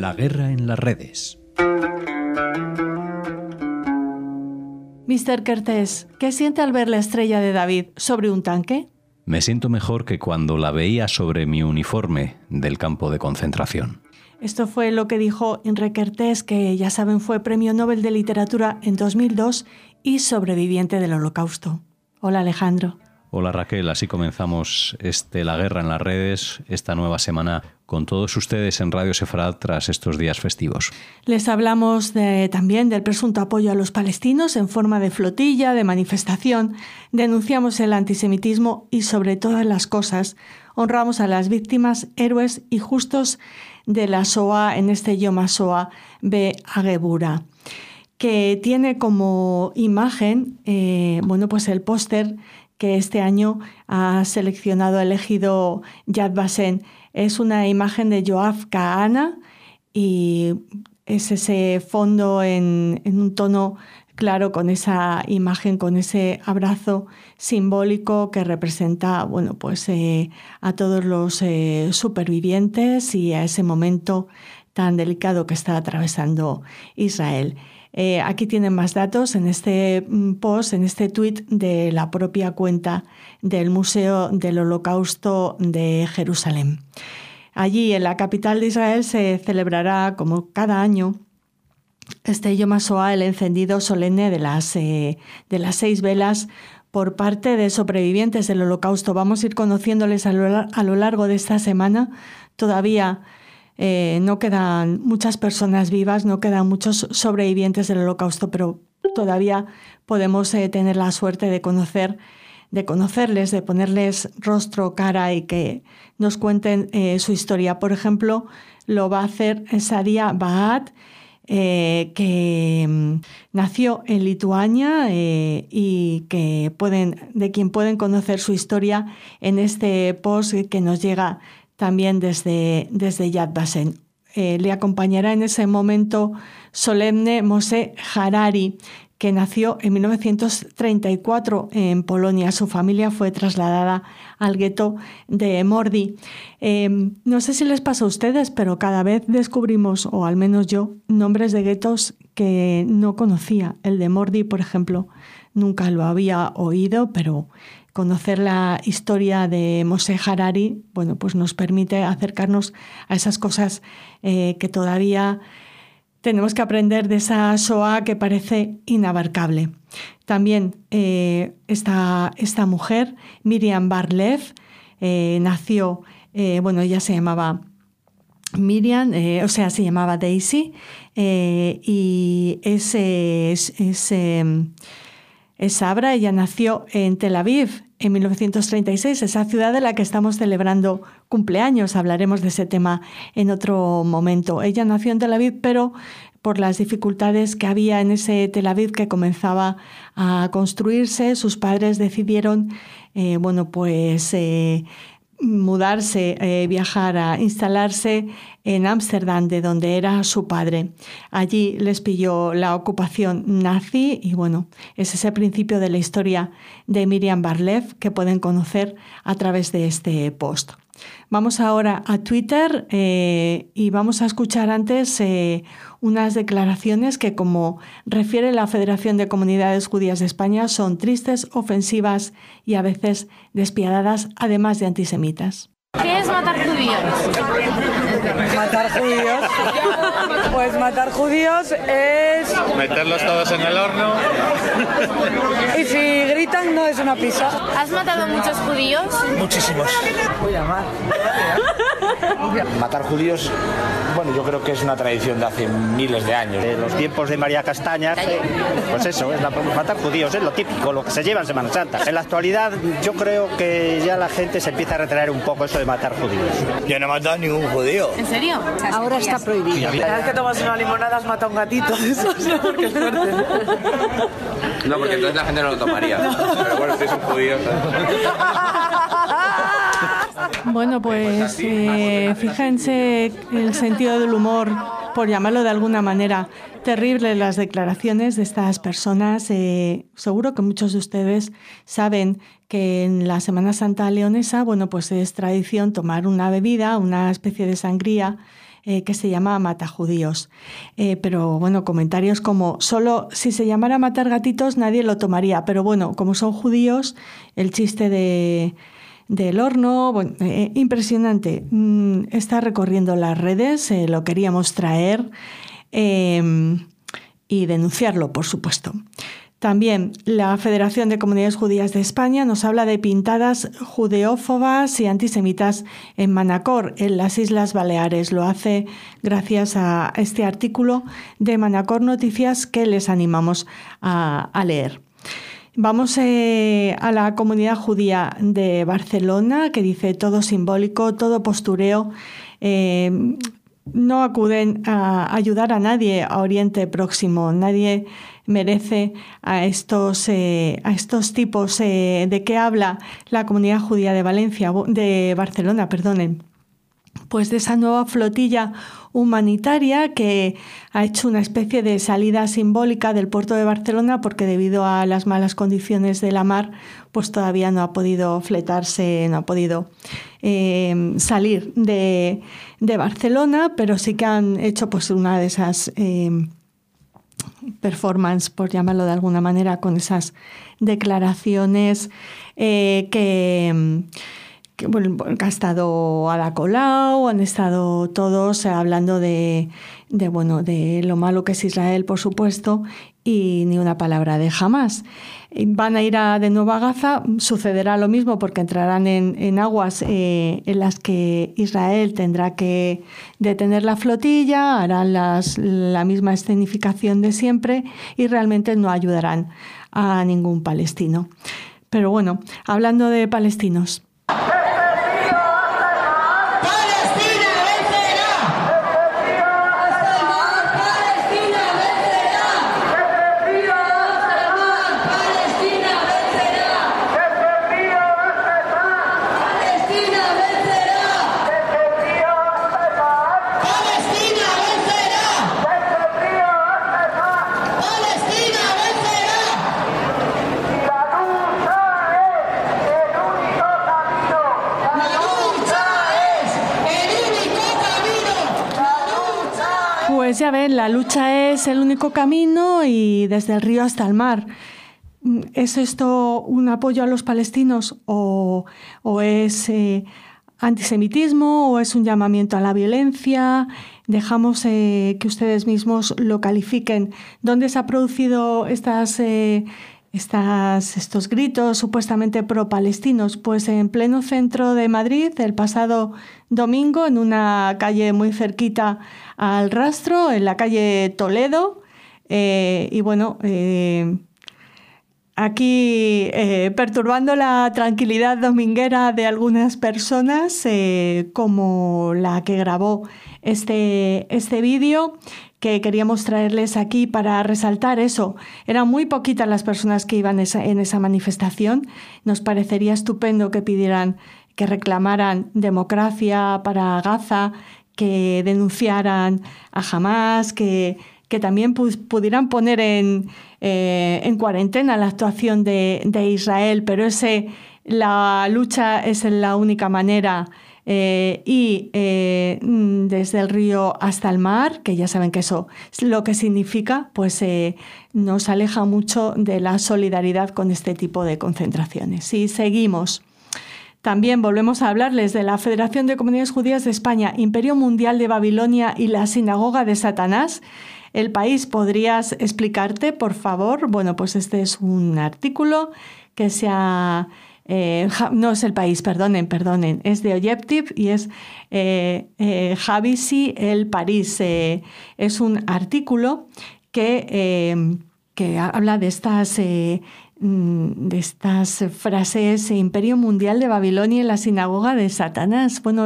La guerra en las redes. Mr. Kertész, ¿qué siente al ver la estrella de David sobre un tanque? Me siento mejor que cuando la veía sobre mi uniforme del campo de concentración. Esto fue lo que dijo Imre Kertész, que ya saben fue Premio Nobel de Literatura en 2002 y sobreviviente del Holocausto. Hola Alejandro. Hola Raquel, así comenzamos La guerra en las redes, esta nueva semana con todos ustedes en Radio Sefarad tras estos días festivos. Les hablamos también del presunto apoyo a los palestinos en forma de flotilla, de manifestación, denunciamos el antisemitismo y sobre todas las cosas honramos a las víctimas, héroes y justos de la Shoah en este Yom HaShoah beHagebura, que tiene como imagen pues el póster que este año ha elegido Yad Vashem. Es una imagen de Yoav Kahana y es ese fondo en un tono claro con esa imagen, con ese abrazo simbólico que representa a todos los supervivientes y a ese momento tan delicado que está atravesando Israel. Aquí tienen más datos en este post, en este tuit de la propia cuenta del Museo del Holocausto de Jerusalén. Allí, en la capital de Israel, se celebrará, como cada año, este Yom HaShoah, el encendido solemne de las 6 velas por parte de sobrevivientes del Holocausto. Vamos a ir conociéndoles a lo largo de esta semana. Todavía no quedan muchas personas vivas, no quedan muchos sobrevivientes del Holocausto, pero todavía podemos tener la suerte de conocerles, de ponerles rostro, cara y que nos cuenten su historia. Por ejemplo, lo va a hacer Sadia Baat, que nació en Lituania y de quien pueden conocer su historia en este post que nos llega también desde Yad Vashem. Le acompañará en ese momento solemne Moshe Harari, que nació en 1934 en Polonia. Su familia fue trasladada al gueto de Mordi. No sé si les pasa a ustedes, pero cada vez descubrimos, o al menos yo, nombres de guetos que no conocía. El de Mordi, por ejemplo, nunca lo había oído, pero conocer la historia de Moshe Harari, pues nos permite acercarnos a esas cosas que todavía tenemos que aprender de esa Shoah que parece inabarcable. También esta mujer, Miriam Bar-Lev, nació, ella se llamaba Miriam, se llamaba Daisy, y es sabra. Ella nació en Tel Aviv en 1936, esa ciudad de la que estamos celebrando cumpleaños. Hablaremos de ese tema en otro momento. Ella nació en Tel Aviv, pero por las dificultades que había en ese Tel Aviv que comenzaba a construirse, sus padres decidieron mudarse, viajar, a instalarse en Ámsterdam, de donde era su padre. Allí les pilló la ocupación nazi y es ese principio de la historia de Miriam Bar-Lev que pueden conocer a través de este post. Vamos ahora a Twitter y vamos a escuchar antes unas declaraciones que, como refiere la Federación de Comunidades Judías de España, son tristes, ofensivas y a veces despiadadas, además de antisemitas. ¿Qué es matar judíos? ¿Matar judíos? Pues matar judíos es meterlos todos en el horno. Y si gritan no es una pizza. ¿Has matado muchos judíos? Muchísimos. Voy a llamar. Matar judíos, yo creo que es una tradición de hace miles de años. En los tiempos de María Castaña, pues eso, es matar judíos, es lo típico, lo que se lleva en Semana Santa. En la actualidad yo creo que ya la gente se empieza a retraer un poco eso de matar judíos. Yo no he matado a ningún judío. ¿En serio? Ahora está prohibido. Cada vez que tomas una limonada has matado a un gatito. Eso no, porque es fuerte. No, porque entonces la gente no lo tomaría. Pero bueno, si es un judío. Fíjense el sentido del humor, por llamarlo de alguna manera. Terribles las declaraciones de estas personas. Seguro que muchos de ustedes saben que en la Semana Santa leonesa, es tradición tomar una bebida, una especie de sangría, que se llama Matajudíos. Pero bueno, comentarios como, solo si se llamara Matar Gatitos nadie lo tomaría, pero bueno, como son judíos, el chiste del horno, bueno, impresionante. Está recorriendo las redes, lo queríamos traer y denunciarlo, por supuesto. También la Federación de Comunidades Judías de España nos habla de pintadas judeófobas y antisemitas en Manacor, en las Islas Baleares. Lo hace gracias a este artículo de Manacor Noticias que les animamos a leer. Vamos a la comunidad judía de Barcelona, que dice todo simbólico, todo postureo. No acuden a ayudar a nadie a Oriente Próximo. Nadie merece a estos tipos de que habla la comunidad judía de Barcelona, perdonen. Pues de esa nueva flotilla humanitaria que ha hecho una especie de salida simbólica del puerto de Barcelona porque debido a las malas condiciones de la mar pues todavía no ha podido fletarse, no ha podido salir de Barcelona, pero sí que han hecho pues una de esas performance, por llamarlo de alguna manera, con esas declaraciones que ha estado Ada Colau, han estado todos hablando de lo malo que es Israel, por supuesto, y ni una palabra de Hamás. Van a ir de nuevo a Gaza, sucederá lo mismo porque entrarán en aguas en las que Israel tendrá que detener la flotilla, harán la misma escenificación de siempre y realmente no ayudarán a ningún palestino. Pero bueno, hablando de palestinos. Pues ya ven, la lucha es el único camino y desde el río hasta el mar. ¿Es esto un apoyo a los palestinos o es antisemitismo o es un llamamiento a la violencia? Dejamos que ustedes mismos lo califiquen. ¿Dónde se ha producido estos gritos supuestamente pro-palestinos? Pues en pleno centro de Madrid, el pasado domingo, en una calle muy cerquita al Rastro, en la calle Toledo. Y bueno, aquí perturbando la tranquilidad dominguera de algunas personas, como la que grabó este vídeo, que queríamos traerles aquí para resaltar eso. Eran muy poquitas las personas que iban en esa manifestación. Nos parecería estupendo que pidieran, que reclamaran democracia para Gaza, que denunciaran a Hamás, que también pudieran poner en cuarentena la actuación de Israel, pero la lucha es la única manera. Y desde el río hasta el mar, que ya saben que eso es lo que significa, pues nos aleja mucho de la solidaridad con este tipo de concentraciones. Y seguimos. También volvemos a hablarles de la Federación de Comunidades Judías de España, Imperio Mundial de Babilonia y la Sinagoga de Satanás. El País, ¿podrías explicarte, por favor? Bueno, pues este es un artículo que no es El País, perdonen, es de Objective y es Javisi El París. Es un artículo que habla de estas frases: Imperio Mundial de Babilonia y la Sinagoga de Satanás. Bueno,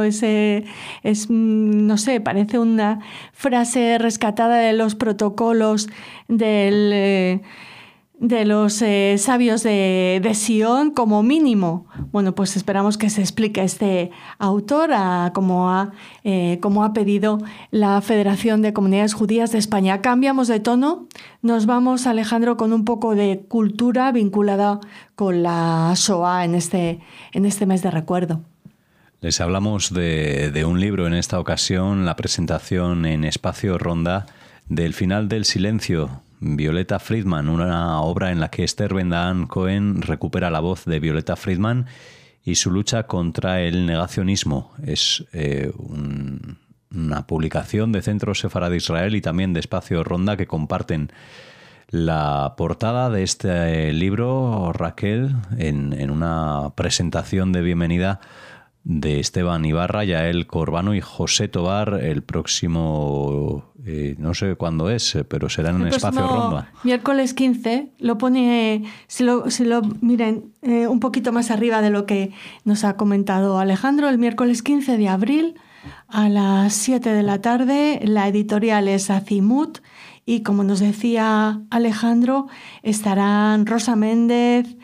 no sé, parece una frase rescatada de los protocolos de los sabios de Sion, como mínimo. Bueno, pues esperamos que se explique este autor como ha pedido la Federación de Comunidades Judías de España. Cambiamos de tono, nos vamos, Alejandro, con un poco de cultura vinculada con la Shoah en este mes de recuerdo. Les hablamos de un libro en esta ocasión, la presentación en Espacio Ronda del Final del Silencio, Violeta Friedman, una obra en la que Esther Ben-Dahán Cohen recupera la voz de Violeta Friedman y su lucha contra el negacionismo. Es una publicación de Centro Sefarad Israel y también de Espacio Ronda que comparten la portada de este libro, Raquel, en una presentación de bienvenida de Esteban Ibarra, Yael Corbano y José Tobar el próximo, no sé cuándo es, pero será en Espacio Ronda. Miércoles 15, lo pone, si lo miren, un poquito más arriba de lo que nos ha comentado Alejandro, el miércoles 15 de abril a las 7 de la tarde, la editorial es Azimut y como nos decía Alejandro, estarán Rosa Méndez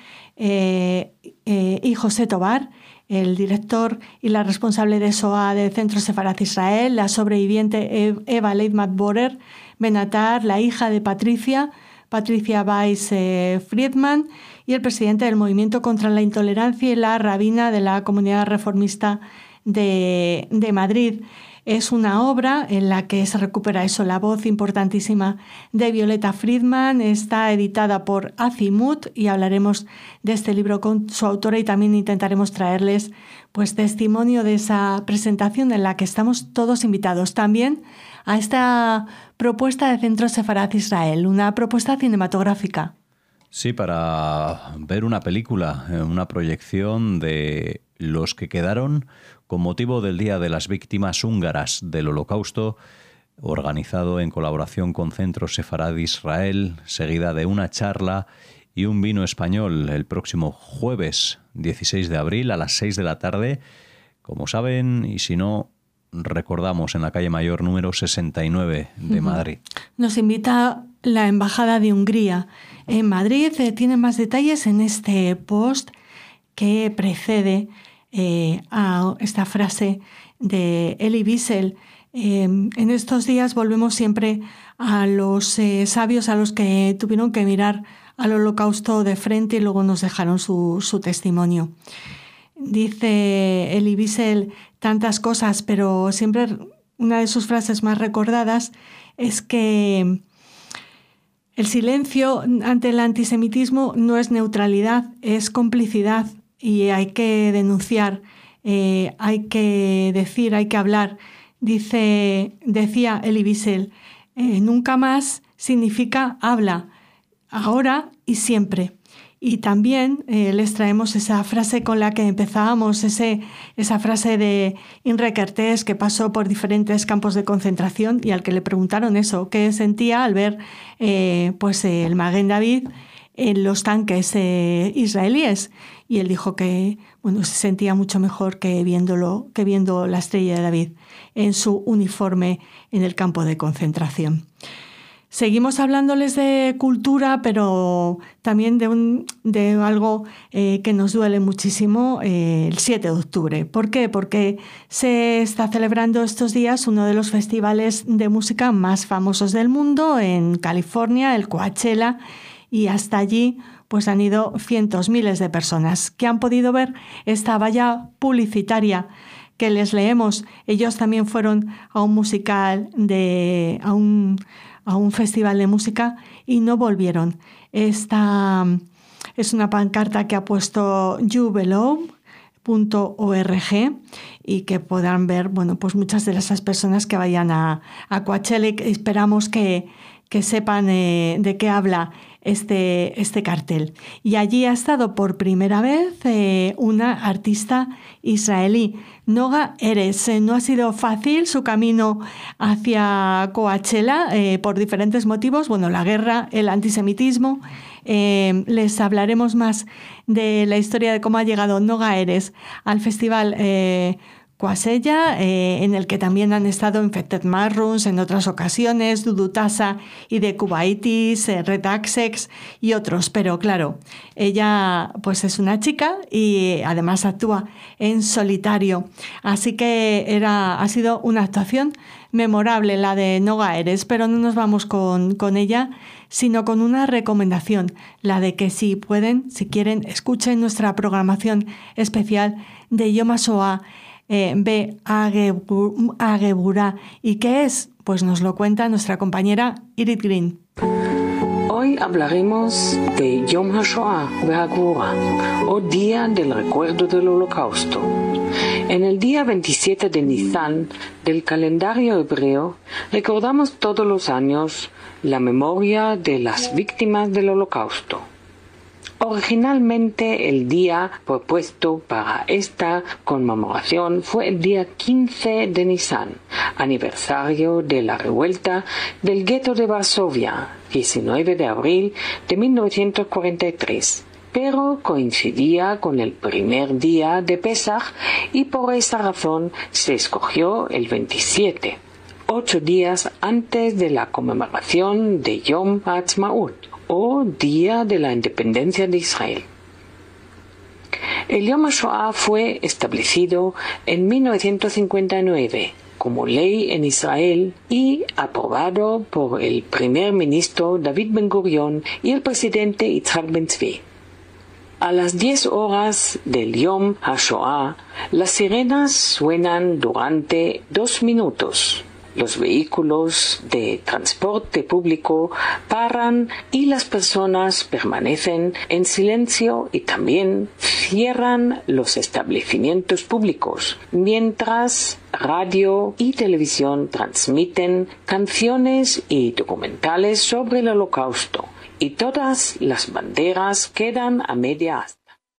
y José Tobar, el director y la responsable de SOA del Centro Sefarad Israel, la sobreviviente Eva Leitmat-Borer Benatar, la hija de Patricia Weiss Friedman, y el presidente del Movimiento contra la Intolerancia y la rabina de la Comunidad Reformista de Madrid. Es una obra en la que se recupera la voz importantísima de Violeta Friedman. Está editada por Azimut y hablaremos de este libro con su autora y también intentaremos traerles pues testimonio de esa presentación en la que estamos todos invitados también a esta propuesta de Centro Sefarad Israel, una propuesta cinematográfica. Sí, para ver una película, una proyección de Los que quedaron con motivo del Día de las Víctimas Húngaras del Holocausto, organizado en colaboración con Centro Sefarad Israel, seguida de una charla y un vino español el próximo jueves 16 de abril a las 6 de la tarde. Como saben, y si no, recordamos en la calle Mayor número 69 de Madrid. Nos invita la Embajada de Hungría en Madrid. Tiene más detalles en este post que precede a esta frase de Elie Wiesel. En estos días volvemos siempre a los sabios a los que tuvieron que mirar al Holocausto de frente y luego nos dejaron su testimonio. Dice Elie Wiesel tantas cosas, pero siempre una de sus frases más recordadas es que el silencio ante el antisemitismo no es neutralidad, es complicidad. Y hay que denunciar, hay que decir, hay que hablar. Decía Elie Wiesel, nunca más significa habla, ahora y siempre. Y también les traemos esa frase con la que empezábamos, esa frase de Imre Kertész, que pasó por diferentes campos de concentración y al que le preguntaron eso, qué sentía al ver el Maguen David en los tanques israelíes. Y él dijo que se sentía mucho mejor que viendo la estrella de David en su uniforme en el campo de concentración. Seguimos hablándoles de cultura, pero también de algo que nos duele muchísimo, el 7 de octubre. ¿Por qué? Porque se está celebrando estos días uno de los festivales de música más famosos del mundo en California, el Coachella, y hasta allí pues han ido miles de personas que han podido ver esta valla publicitaria que les leemos. Ellos también fueron a un musical, a un festival de música y no volvieron. Esta es una pancarta que ha puesto youbelow.org y que podrán ver pues muchas de esas personas que vayan a Coachella. Esperamos que sepan de qué habla este cartel. Y allí ha estado por primera vez una artista israelí, Noga Erez. No ha sido fácil su camino hacia Coachella por diferentes motivos, la guerra, el antisemitismo. Les hablaremos más de la historia de cómo ha llegado Noga Erez al festival Coachella, en el que también han estado Infected Mushrooms en otras ocasiones, Dudu Tasa y The Kuwaitis, Red Axex y otros. Pero claro, ella pues es una chica y además actúa en solitario. Así que ha sido una actuación memorable la de Noga Erez, pero no nos vamos con ella, sino con una recomendación, la de que si pueden, si quieren, escuchen nuestra programación especial de Yom HaShoah Be Ageburá. ¿Y qué es? Pues nos lo cuenta nuestra compañera Irit Green. Hoy hablaremos de Yom HaShoah Be'Hagvura, o Día del Recuerdo del Holocausto. En el día 27 de Nisan del calendario hebreo, recordamos todos los años la memoria de las víctimas del Holocausto. Originalmente el día propuesto para esta conmemoración fue el día 15 de Nisan, aniversario de la revuelta del gueto de Varsovia, 19 de abril de 1943, pero coincidía con el primer día de Pesaj y por esa razón se escogió el 27, 8 días antes de la conmemoración de Yom HaAtzmaut, o Día de la Independencia de Israel. El Yom HaShoah fue establecido en 1959 como ley en Israel y aprobado por el primer ministro David Ben-Gurion y el presidente Yitzhak Ben-Zvi. A las 10 horas del Yom HaShoah, las sirenas suenan durante 2 minutos. Los vehículos de transporte público paran y las personas permanecen en silencio y también cierran los establecimientos públicos, mientras radio y televisión transmiten canciones y documentales sobre el Holocausto y todas las banderas quedan a media asta.